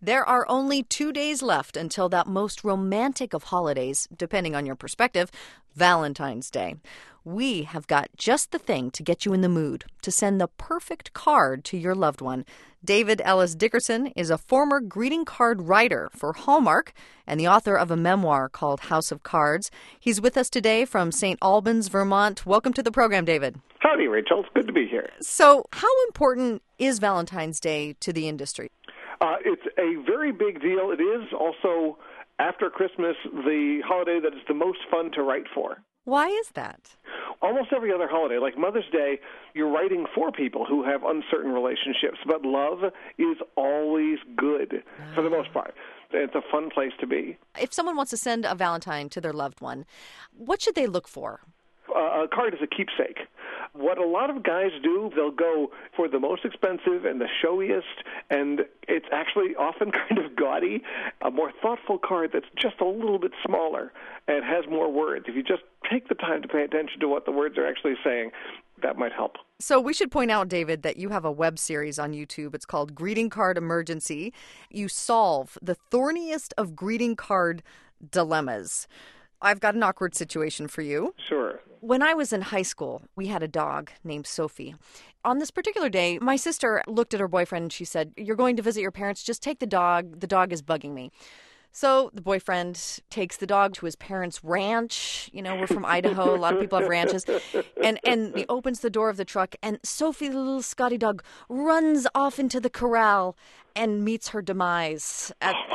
There are only 2 days left until that most romantic of holidays, depending on your perspective, Valentine's Day. We have got just the thing to get you in the mood, to send the perfect card to your loved one. David Ellis Dickerson is a former greeting card writer for Hallmark and the author of a memoir called House of Cards. He's with us today from St. Albans, Vermont. Welcome to the program, David. Howdy, Rachel. It's good to be here. So how important is Valentine's Day to the industry? It's a very big deal. It is also, after Christmas, the holiday that is the most fun to write for. Why is that? Almost every other holiday, like Mother's Day, you're writing for people who have uncertain relationships. But love is always good, for the most part. It's a fun place to be. If someone wants to send a Valentine to their loved one, what should they look for? A card is a keepsake. What a lot of guys do, they'll go for the most expensive and the showiest, and it's actually often kind of gaudy. A more thoughtful card that's just a little bit smaller and has more words. If you just take the time to pay attention to what the words are actually saying, that might help. So we should point out, David, that you have a web series on YouTube. It's called Greeting Card Emergency. You solve the thorniest of greeting card dilemmas. I've got an awkward situation for you. Sure. When I was in high school, we had a dog named Sophie. On this particular day, my sister looked at her boyfriend and she said, "You're going to visit your parents, just take the dog. The dog is bugging me." So the boyfriend takes the dog to his parents' ranch. You know, we're from Idaho. A lot of people have ranches. And he opens the door of the truck, and Sophie, the little Scotty dog, runs off into the corral and meets her demise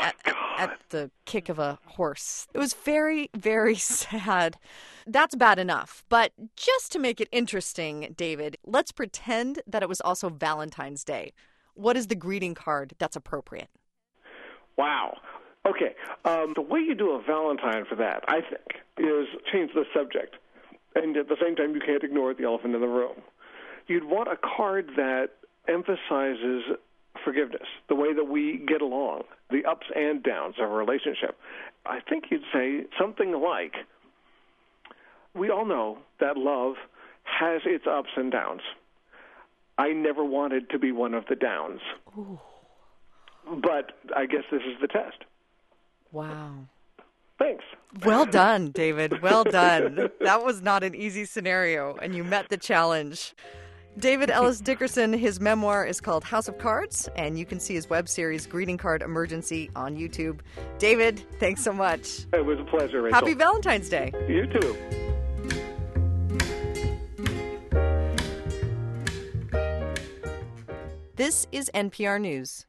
at the kick of a horse. It was very, very sad. That's bad enough. But just to make it interesting, David, let's pretend that it was also Valentine's Day. What is the greeting card that's appropriate? Wow. Okay, the way you do a Valentine for that, I think, is change the subject. And at the same time, you can't ignore the elephant in the room. You'd want a card that emphasizes forgiveness, the way that we get along, the ups and downs of a relationship. I think you'd say something like, we all know that love has its ups and downs. I never wanted to be one of the downs. Ooh. But I guess this is the test. Wow. Thanks. Well done, David. Well done. That was not an easy scenario, and you met the challenge. David Ellis Dickerson, his memoir is called House of Cards, and you can see his web series, Greeting Card Emergency, on YouTube. David, thanks so much. It was a pleasure, Rachel. Happy Valentine's Day. You too. This is NPR News.